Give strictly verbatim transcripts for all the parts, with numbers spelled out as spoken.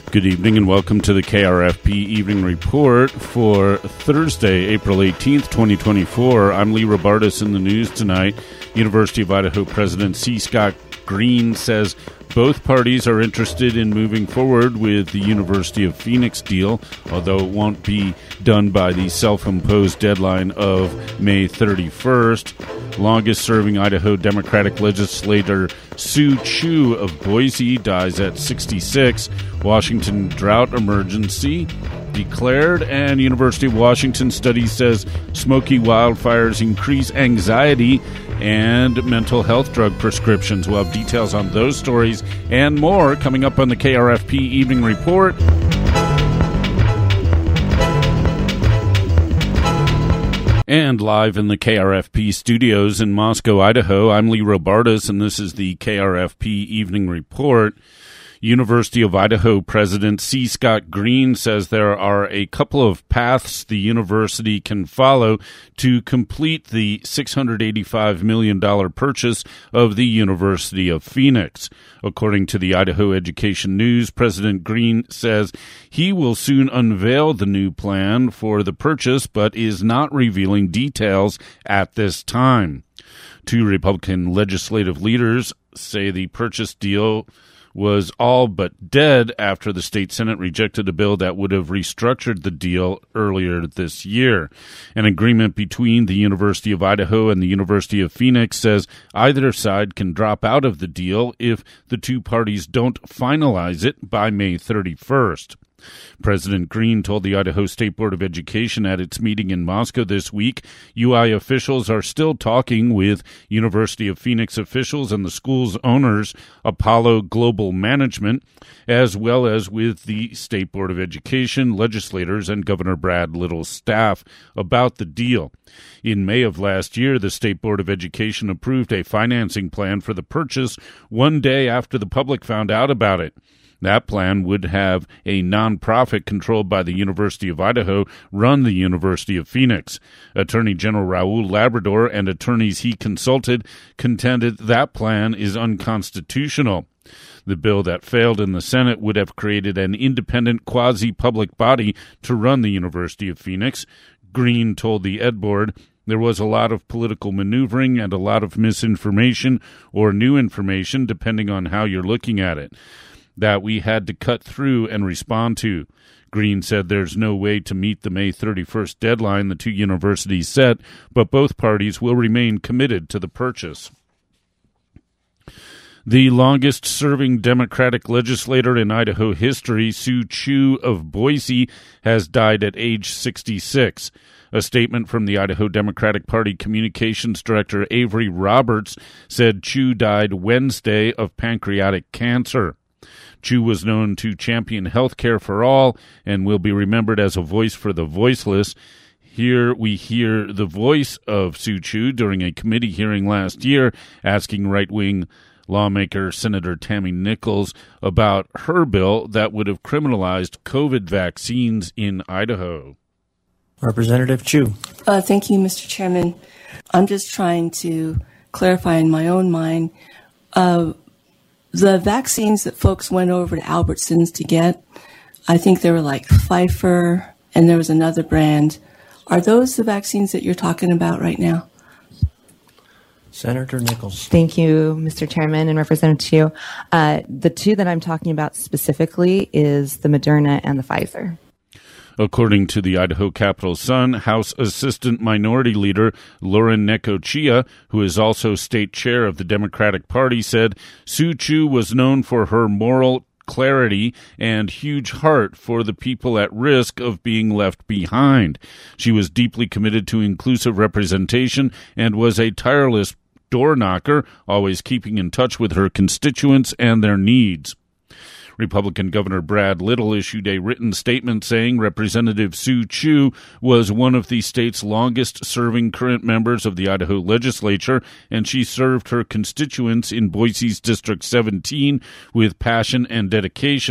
Good evening and welcome to the K R F P Evening Report for Thursday, April eighteenth, twenty twenty-four. I'm Lee Robartis. In the news tonight. University of Idaho President C. Scott Green says both parties are interested in moving forward with the University of Phoenix deal, although it won't be done by the self-imposed deadline of May thirty-first. Longest-serving Idaho Democratic legislator Sue Chu of Boise dies at sixty-six. Washington drought emergency declared, and University of Washington study says smoky wildfires increase anxiety and mental health drug prescriptions. We'll have details on those stories and more coming up on the K R F P Evening Report. And live in the K R F P studios in Moscow, Idaho, I'm Lee Robartis, and this is the K R F P Evening Report. University of Idaho President C. Scott Green says there are a couple of paths the university can follow to complete the six hundred eighty-five million dollars purchase of the University of Phoenix. According to the Idaho Education News, President Green says he will soon unveil the new plan for the purchase, but is not revealing details at this time. Two Republican legislative leaders say the purchase deal was all but dead after the state Senate rejected a bill that would have restructured the deal earlier this year. An agreement between the University of Idaho and the University of Phoenix says either side can drop out of the deal if the two parties don't finalize it by May thirty-first. President Green told the Idaho State Board of Education at its meeting in Moscow this week, U I officials are still talking with University of Phoenix officials and the school's owners, Apollo Global Management, as well as with the State Board of Education, legislators, and Governor Brad Little's staff about the deal. In May of last year, the State Board of Education approved a financing plan for the purchase one day after the public found out about it. That plan would have a nonprofit controlled by the University of Idaho run the University of Phoenix. Attorney General Raul Labrador and attorneys he consulted contended that plan is unconstitutional. The bill that failed in the Senate would have created an independent quasi-public body to run the University of Phoenix. Green told the Ed Board there was a lot of political maneuvering and a lot of misinformation or new information, depending on how you're looking at it, that we had to cut through and respond to. Green said there's no way to meet the May thirty-first deadline the two universities set, but both parties will remain committed to the purchase. The longest-serving Democratic legislator in Idaho history, Sue Chu of Boise, has died at age sixty-six. A statement from the Idaho Democratic Party Communications Director Avery Roberts said Chu died Wednesday of pancreatic cancer. Chu was known to champion health care for all and will be remembered as a voice for the voiceless. Here we hear the voice of Sue Chu during a committee hearing last year asking right-wing lawmaker Senator Tammy Nichols about her bill that would have criminalized COVID vaccines in Idaho. Representative Chu. Uh, thank you, Mister Chairman. I'm just trying to clarify in my own mind uh, the vaccines that folks went over to Albertsons to get. I think they were like Pfizer, and there was another brand. Are those the vaccines that you're talking about right now? Senator Nichols. Thank you, Mister Chairman and Representative Chu. Uh, the two that I'm talking about specifically is the Moderna and the Pfizer. According to the Idaho Capitol Sun, House Assistant Minority Leader Lauren Necochea, who is also state chair of the Democratic Party, said Sue Chu was known for her moral clarity and huge heart for the people at risk of being left behind. She was deeply committed to inclusive representation and was a tireless door knocker, always keeping in touch with her constituents and their needs. Republican Governor Brad Little issued a written statement saying Representative Sue Chu was one of the state's longest-serving current members of the Idaho legislature, and she served her constituents in Boise's District seventeen with passion and dedication.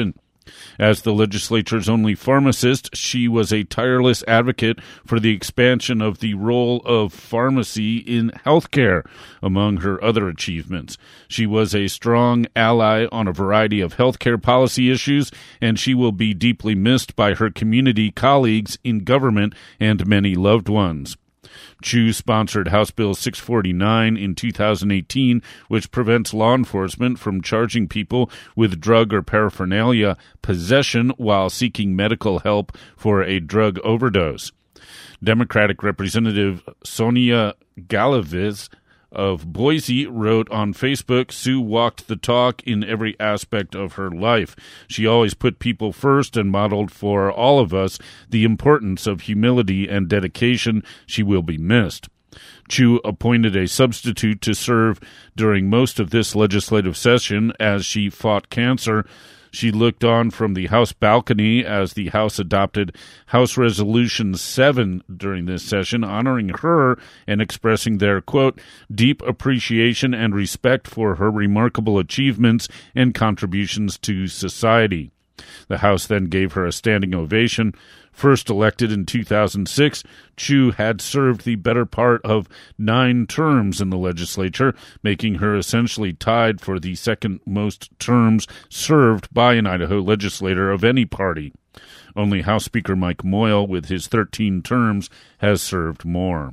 As the legislature's only pharmacist, she was a tireless advocate for the expansion of the role of pharmacy in healthcare, among her other achievements. She was a strong ally on a variety of healthcare policy issues, and she will be deeply missed by her community colleagues in government and many loved ones. Chu sponsored House Bill six forty-nine in two thousand eighteen, which prevents law enforcement from charging people with drug or paraphernalia possession while seeking medical help for a drug overdose. Democratic Representative Sonia Galaviz of Boise wrote on Facebook, "Sue walked the talk in every aspect of her life. She always put people first and modeled for all of us the importance of humility and dedication. She will be missed." Chu appointed a substitute to serve during most of this legislative session as she fought cancer. She looked on from the House balcony as the House adopted House Resolution seven during this session, honoring her and expressing their, quote, deep appreciation and respect for her remarkable achievements and contributions to society. The House then gave her a standing ovation. First elected in two thousand six, Chu had served the better part of nine terms in the legislature, making her essentially tied for the second most terms served by an Idaho legislator of any party. Only House Speaker Mike Moyle, with his thirteen terms, has served more.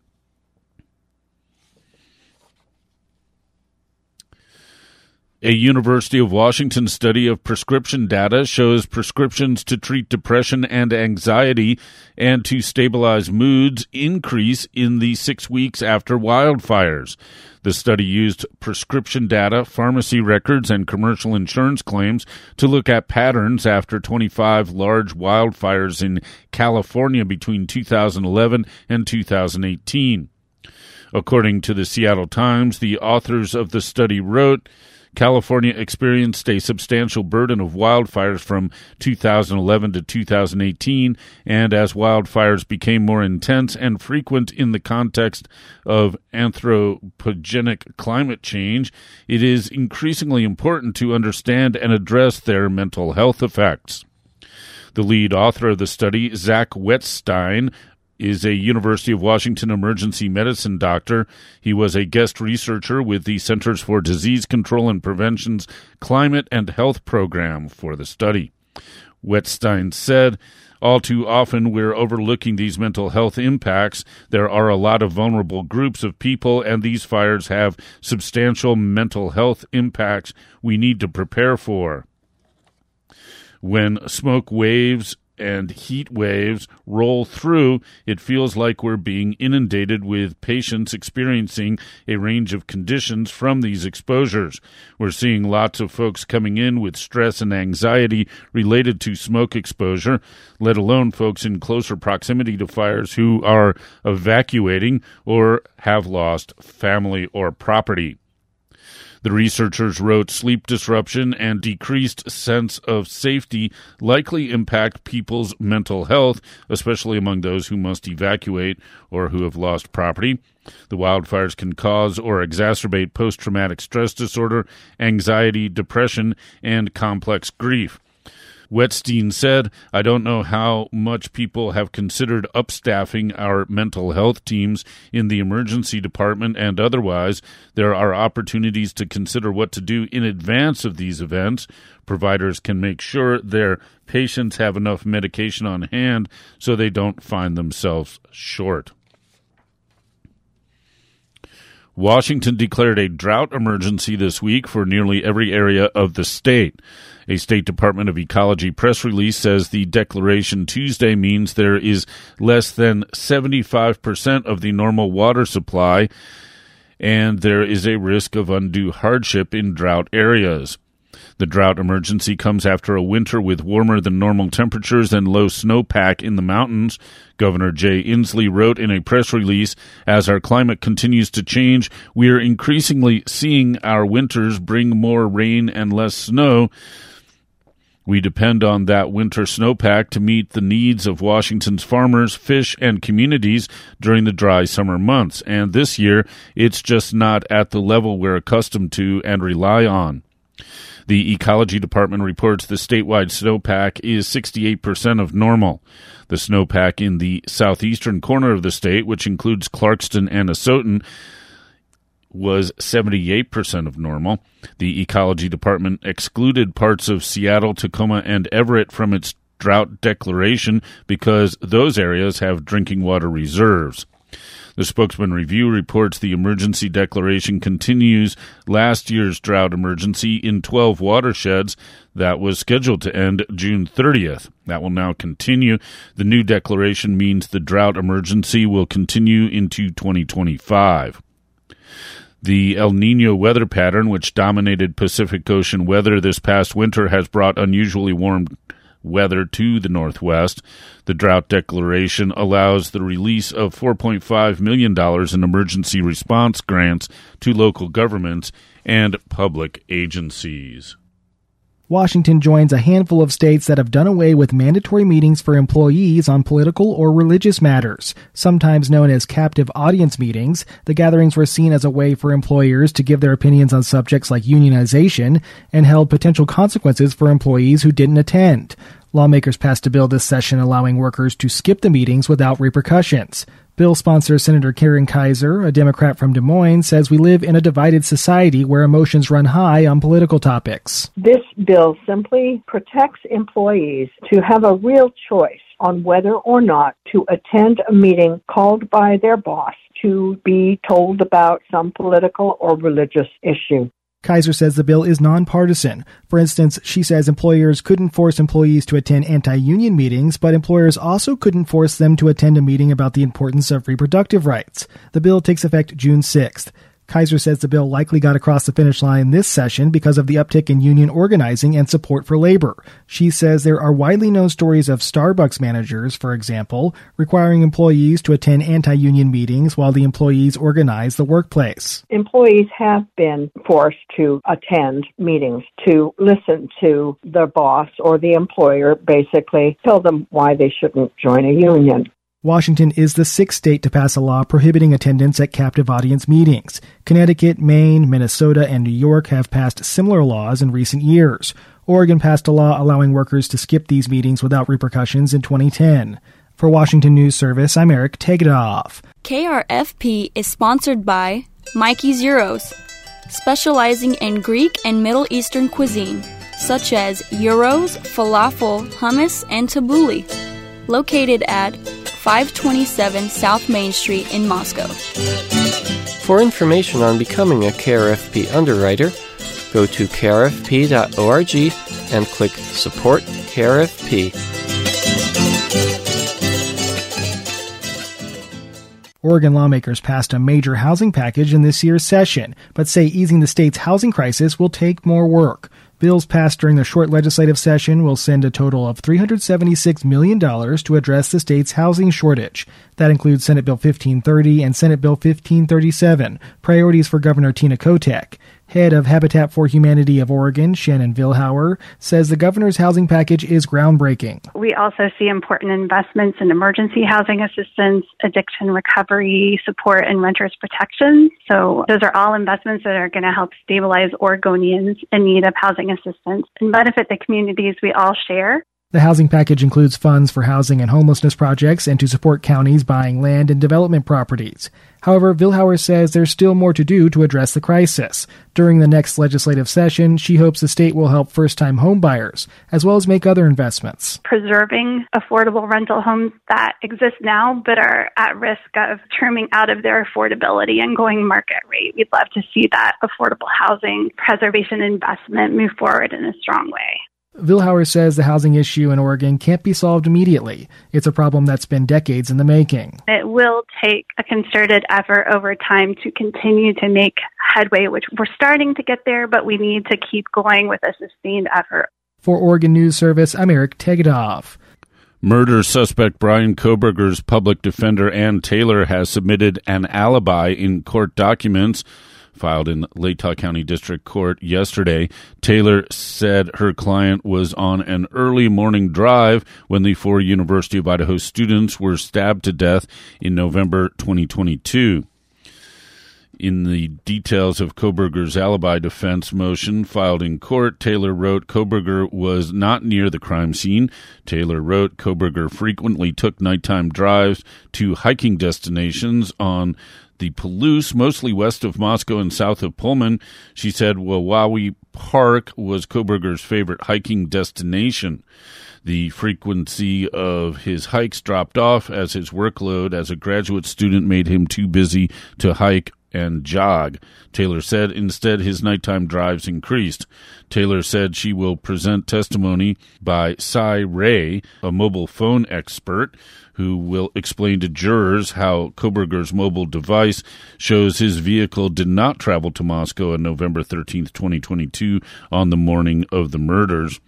A University of Washington study of prescription data shows prescriptions to treat depression and anxiety and to stabilize moods increase in the six weeks after wildfires. The study used prescription data, pharmacy records, and commercial insurance claims to look at patterns after twenty-five large wildfires in California between two thousand eleven and two thousand eighteen. According to the Seattle Times, the authors of the study wrote, California experienced a substantial burden of wildfires from two thousand eleven to two thousand eighteen, and as wildfires became more intense and frequent in the context of anthropogenic climate change, it is increasingly important to understand and address their mental health effects. The lead author of the study, Zach Wettstein, is a University of Washington emergency medicine doctor. He was a guest researcher with the Centers for Disease Control and Prevention's Climate and Health Program for the study. Wettstein said, all too often we're overlooking these mental health impacts. There are a lot of vulnerable groups of people, and these fires have substantial mental health impacts we need to prepare for. When smoke waves and heat waves roll through, it feels like we're being inundated with patients experiencing a range of conditions from these exposures. We're seeing lots of folks coming in with stress and anxiety related to smoke exposure, let alone folks in closer proximity to fires who are evacuating or have lost family or property. The researchers wrote sleep disruption and decreased sense of safety likely impact people's mental health, especially among those who must evacuate or who have lost property. The wildfires can cause or exacerbate post-traumatic stress disorder, anxiety, depression, and complex grief. Wettstein said, I don't know how much people have considered upstaffing our mental health teams in the emergency department and otherwise. There are opportunities to consider what to do in advance of these events. Providers can make sure their patients have enough medication on hand so they don't find themselves short. Washington declared a drought emergency this week for nearly every area of the state. A State Department of Ecology press release says the declaration Tuesday means there is less than seventy-five percent of the normal water supply, and there is a risk of undue hardship in drought areas. The drought emergency comes after a winter with warmer than normal temperatures and low snowpack in the mountains. Governor Jay Inslee wrote in a press release, as our climate continues to change, we are increasingly seeing our winters bring more rain and less snow. We depend on that winter snowpack to meet the needs of Washington's farmers, fish, and communities during the dry summer months, and this year it's just not at the level we're accustomed to and rely on. The Ecology Department reports the statewide snowpack is sixty-eight percent of normal. The snowpack in the southeastern corner of the state, which includes Clarkston and Asotin, was seventy-eight percent of normal. The Ecology Department excluded parts of Seattle, Tacoma, and Everett from its drought declaration because those areas have drinking water reserves. The Spokesman Review reports the emergency declaration continues last year's drought emergency in twelve watersheds that was scheduled to end June thirtieth. That will now continue. The new declaration means the drought emergency will continue into twenty twenty-five. The El Nino weather pattern, which dominated Pacific Ocean weather this past winter, has brought unusually warm weather to the Northwest. The drought declaration allows the release of four point five million dollars in emergency response grants to local governments and public agencies. Washington joins a handful of states that have done away with mandatory meetings for employees on political or religious matters. Sometimes known as captive audience meetings, the gatherings were seen as a way for employers to give their opinions on subjects like unionization and held potential consequences for employees who didn't attend. Lawmakers passed a bill this session allowing workers to skip the meetings without repercussions. Bill sponsor Senator Karen Kaiser, a Democrat from Des Moines, says we live in a divided society where emotions run high on political topics. This bill simply protects employees to have a real choice on whether or not to attend a meeting called by their boss to be told about some political or religious issue. Kaiser says the bill is nonpartisan. For instance, she says employers couldn't force employees to attend anti-union meetings, but employers also couldn't force them to attend a meeting about the importance of reproductive rights. The bill takes effect June sixth. Kaiser says the bill likely got across the finish line this session because of the uptick in union organizing and support for labor. She says there are widely known stories of Starbucks managers, for example, requiring employees to attend anti-union meetings while the employees organize the workplace. Employees have been forced to attend meetings to listen to their boss or the employer basically tell them why they shouldn't join a union. Washington is the sixth state to pass a law prohibiting attendance at captive audience meetings. Connecticut, Maine, Minnesota, and New York have passed similar laws in recent years. Oregon passed a law allowing workers to skip these meetings without repercussions in twenty ten. For Washington News Service, I'm Eric Tegedoff. K R F P is sponsored by Mikey's Euros, specializing in Greek and Middle Eastern cuisine, such as gyros, falafel, hummus, and tabbouleh. Located at five twenty-seven South Main Street in Moscow. For information on becoming a K R F P underwriter, go to k r f p dot org and click Support K R F P. Oregon lawmakers passed a major housing package in this year's session, but say easing the state's housing crisis will take more work. Bills passed during the short legislative session will send a total of three hundred seventy-six million dollars to address the state's housing shortage. That includes Senate Bill fifteen thirty and Senate Bill fifteen thirty-seven, priorities for Governor Tina Kotek. Head of Habitat for Humanity of Oregon, Shannon Vilhauer, says the governor's housing package is groundbreaking. We also see important investments in emergency housing assistance, addiction recovery support, and renters protection. So those are all investments that are going to help stabilize Oregonians in need of housing assistance and benefit the communities we all share. The housing package includes funds for housing and homelessness projects and to support counties buying land and development properties. However, Vilhauer says there's still more to do to address the crisis. During the next legislative session, she hopes the state will help first-time home buyers, as well as make other investments. Preserving affordable rental homes that exist now but are at risk of trimming out of their affordability and going market rate. We'd love to see that affordable housing preservation investment move forward in a strong way. Vilhauer says the housing issue in Oregon can't be solved immediately. It's a problem that's been decades in the making. It will take a concerted effort over time to continue to make headway, which we're starting to get there, but we need to keep going with a sustained effort. For Oregon News Service, I'm Eric Tegedoff. Murder suspect Brian Kohberger's public defender, Ann Taylor, has submitted an alibi in court documents filed in Latah County District Court yesterday. Taylor said her client was on an early morning drive when the four University of Idaho students were stabbed to death in November twenty twenty-two. In the details of Kohberger's alibi defense motion filed in court, Taylor wrote Kohberger was not near the crime scene. Taylor wrote Kohberger frequently took nighttime drives to hiking destinations on the Palouse, mostly west of Moscow and south of Pullman. She said Wawawi Park was Kohberger's favorite hiking destination. The frequency of his hikes dropped off as his workload as a graduate student made him too busy to hike and jog. Taylor said instead his nighttime drives increased. Taylor said she will present testimony by Cy Ray, a mobile phone expert, who will explain to jurors how Kohberger's mobile device shows his vehicle did not travel to Moscow on November thirteenth, twenty twenty-two, on the morning of the murders.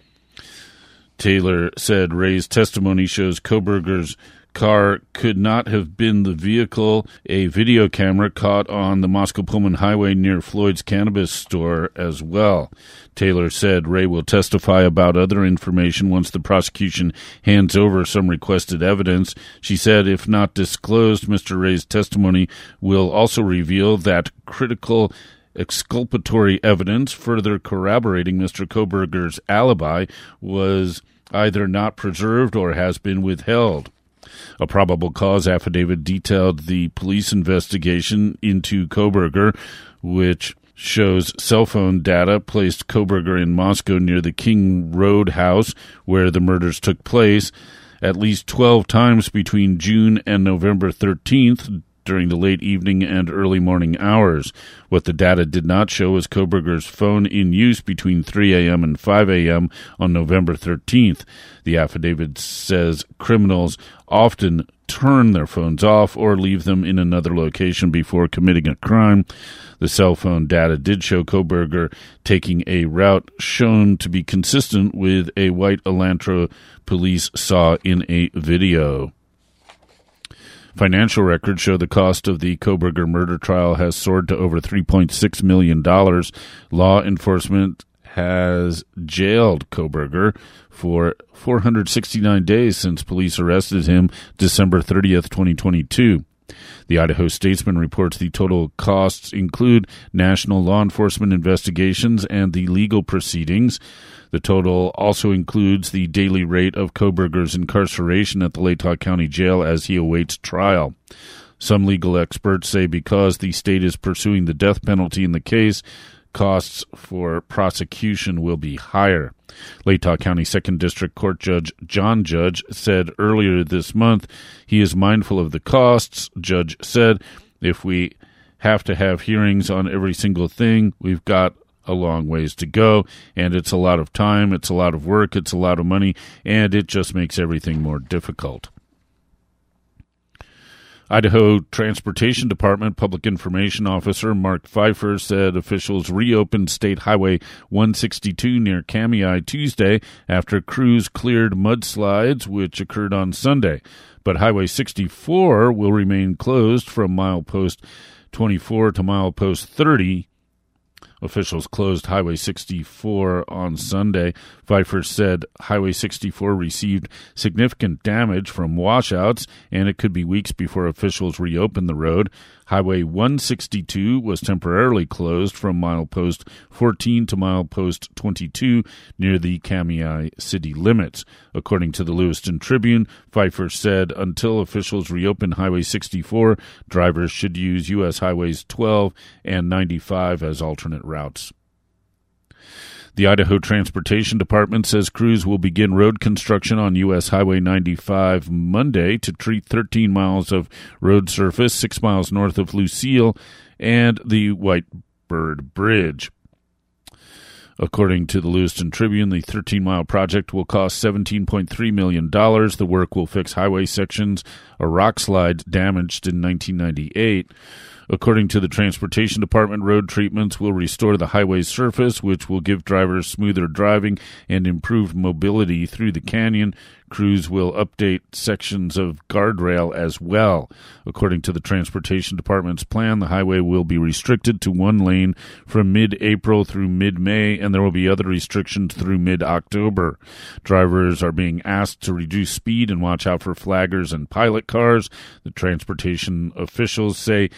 Taylor said Ray's testimony shows Kohberger's car could not have been the vehicle. A video camera caught on the Moscow-Pullman highway near Floyd's cannabis store as well. Taylor said Ray will testify about other information once the prosecution hands over some requested evidence. She said if not disclosed, Mister Ray's testimony will also reveal that critical exculpatory evidence further corroborating Mister Kohberger's alibi was either not preserved or has been withheld. A probable cause affidavit detailed the police investigation into Kohberger, which shows cell phone data placed Kohberger in Moscow near the King Road house where the murders took place at least twelve times between June and November thirteenth during the late evening and early morning hours. What the data did not show was Kohberger's phone in use between three a.m. and five a.m. on November thirteenth. The affidavit says criminals often turn their phones off or leave them in another location before committing a crime. The cell phone data did show Kohberger taking a route shown to be consistent with a white Elantra police saw in a video. Financial records show the cost of the Kohberger murder trial has soared to over three point six million dollars. Law enforcement has jailed Kohberger for four hundred sixty-nine days since police arrested him December thirtieth, twenty twenty-two. The Idaho Statesman reports the total costs include national law enforcement investigations and the legal proceedings. The total also includes the daily rate of Kohberger's incarceration at the Latah County Jail as he awaits trial. Some legal experts say because the state is pursuing the death penalty in the case, costs for prosecution will be higher. Latah County Second District Court Judge John Judge said earlier this month he is mindful of the costs. Judge said, if we have to have hearings on every single thing, we've got a long ways to go, and it's a lot of time, it's a lot of work, it's a lot of money, and it just makes everything more difficult. Idaho Transportation Department Public Information Officer Mark Pfeiffer said officials reopened State Highway one sixty-two near Kamei Tuesday after crews cleared mudslides, which occurred on Sunday. But Highway sixty-four will remain closed from milepost twenty-four to milepost thirty. Officials closed Highway sixty-four on Sunday. Pfeiffer said Highway sixty-four received significant damage from washouts, and it could be weeks before officials reopen the road. Highway one sixty-two was temporarily closed from milepost fourteen to milepost twenty-two near the Kamei city limits. According to the Lewiston Tribune, Pfeiffer said until officials reopen Highway sixty-four, drivers should use U S Highways twelve and ninety-five as alternate routes. The Idaho Transportation Department says crews will begin road construction on U S Highway ninety-five Monday to treat thirteen miles of road surface, six miles north of Lucille, and the Whitebird Bridge. According to the Lewiston Tribune, the thirteen-mile project will cost seventeen point three million dollars. The work will fix highway sections, a rock slide damaged in nineteen ninety-eight. According to the Transportation Department, road treatments will restore the highway's surface, which will give drivers smoother driving and improved mobility through the canyon. Crews will update sections of guardrail as well. According to the Transportation Department's plan, the highway will be restricted to one lane from mid-April through mid-May, and there will be other restrictions through mid-October. Drivers are being asked to reduce speed and watch out for flaggers and pilot cars. The transportation officials say they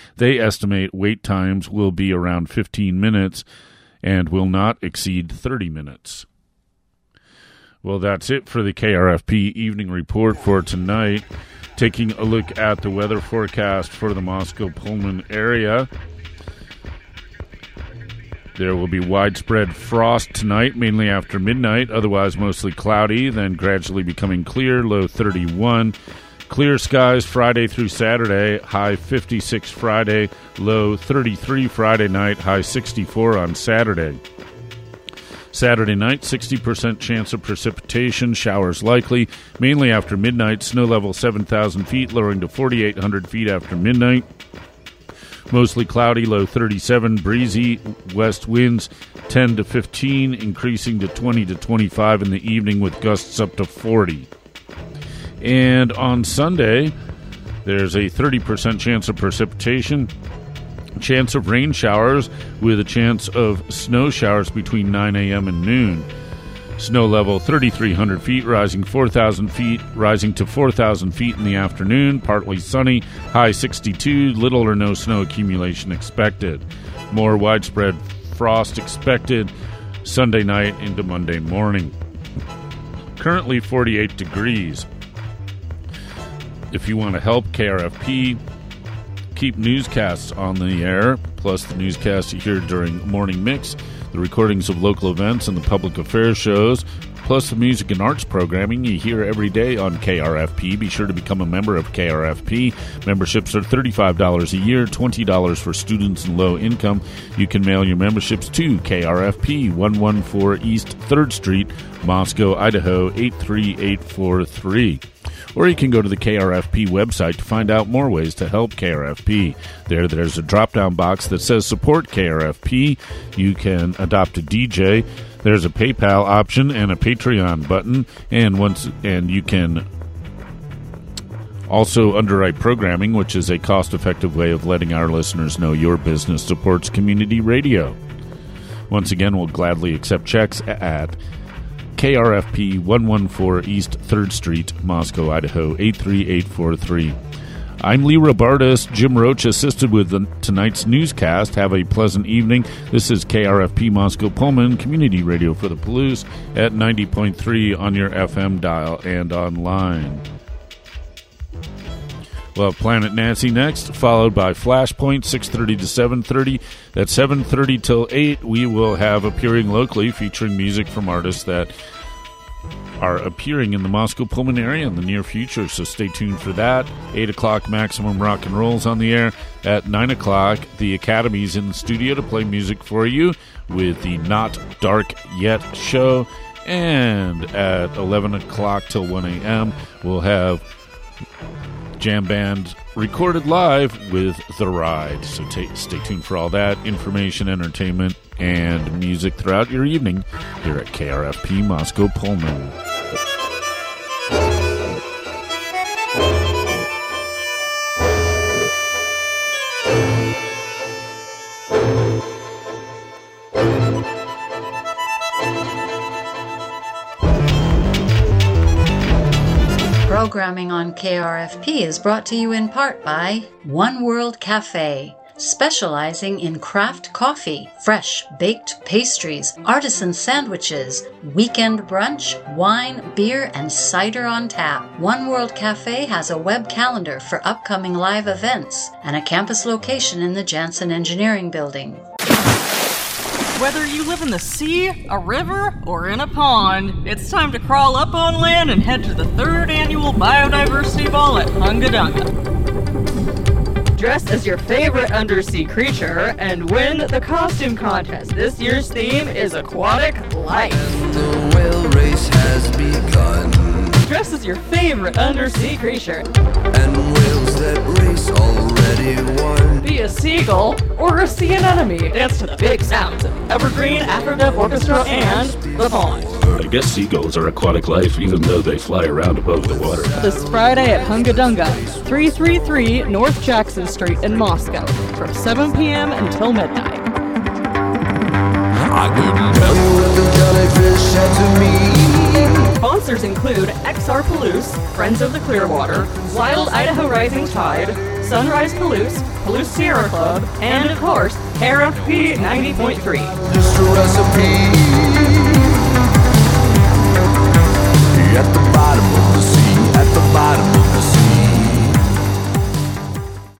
estimate wait times will be around fifteen minutes and will not exceed thirty minutes. Well, that's it for the K R F P Evening Report for tonight. Taking a look at the weather forecast for the Moscow-Pullman area. There will be widespread frost tonight, mainly after midnight, otherwise mostly cloudy, then gradually becoming clear, low thirty-one. Clear skies Friday through Saturday, high fifty-six Friday, low thirty-three Friday night, high sixty-four on Saturday. Saturday night, sixty percent chance of precipitation, showers likely, mainly after midnight, snow level seven thousand feet, lowering to forty-eight hundred feet after midnight. Mostly cloudy, low thirty-seven, breezy, west winds ten to fifteen, increasing to twenty to twenty-five in the evening with gusts up to forty. And on Sunday, there's a thirty percent chance of precipitation, chance of rain showers with a chance of snow showers between nine a.m. and noon. Snow level thirty-three hundred feet, rising four thousand feet, rising to four thousand feet in the afternoon. Partly sunny, high sixty-two, little or no snow accumulation expected. More widespread frost expected Sunday night into Monday morning. Currently forty-eight degrees. If you want to help K R F P keep newscasts on the air, plus the newscasts you hear during Morning Mix, the recordings of local events and the public affairs shows, plus the music and arts programming you hear every day on K R F P. Be sure to become a member of K R F P. Memberships are thirty-five dollars a year, twenty dollars for students and low income. You can mail your memberships to K R F P, one fourteen East third Street, Moscow, Idaho, eight three eight four three. Or you can go to the K R F P website to find out more ways to help K R F P. There, there's a drop-down box that says Support K R F P. You can adopt a D J. There's a PayPal option and a Patreon button. And once, and you can also underwrite programming, which is a cost-effective way of letting our listeners know your business supports community radio. Once again, we'll gladly accept checks at K R F P, one fourteen East third Street, Moscow, Idaho, eight three eight four three. I'm Lee Robartis. Jim Roach assisted with the, tonight's newscast. Have a pleasant evening. This is K R F P Moscow-Pullman, community radio for the Palouse at ninety point three on your F M dial and online. We'll have Planet Nancy next, followed by Flashpoint, six thirty to seven thirty. At seven thirty till eight, we will have Appearing Locally, featuring music from artists that are appearing in the Moscow-Pullman area in the near future, so stay tuned for that. eight o'clock, Maximum Rock and Roll's on the air. At nine o'clock, the Academy's in the studio to play music for you with the Not Dark Yet show. And at eleven o'clock till one a.m., we'll have Jam Band recorded live with The Ride. So t- stay tuned for all that information, entertainment, and music throughout your evening here at K R F P Moscow-Pullman. Programming on K R F P is brought to you in part by One World Cafe, specializing in craft coffee, fresh baked pastries, artisan sandwiches, weekend brunch, wine, beer, and cider on tap. One World Cafe has a web calendar for upcoming live events and a campus location in the Janssen Engineering Building. Whether you live in the sea, a river, or in a pond, it's time to crawl up on land and head to the third annual Biodiversity Ball at Hungadunga. Dress as your favorite undersea creature and win the costume contest. This year's theme is aquatic life. And the whale race has begun. Dress as your favorite undersea creature. And whales that race already won. Be a seagull or a sea anemone. Dance to the big sounds of Evergreen, Aphrodite Orchestra, and The Pond. I guess seagulls are aquatic life even though they fly around above the water. This Friday at Hungadunga, three thirty-three North Jackson Street in Moscow, from seven p.m. until midnight. I couldn't tell you what the jellyfish said to me. Sponsors include X R Palouse, Friends of the Clearwater, Wild Idaho Rising Tide, Sunrise Palouse, Palouse Sierra Club, and of course, K R F P ninety point three. Just a recipe.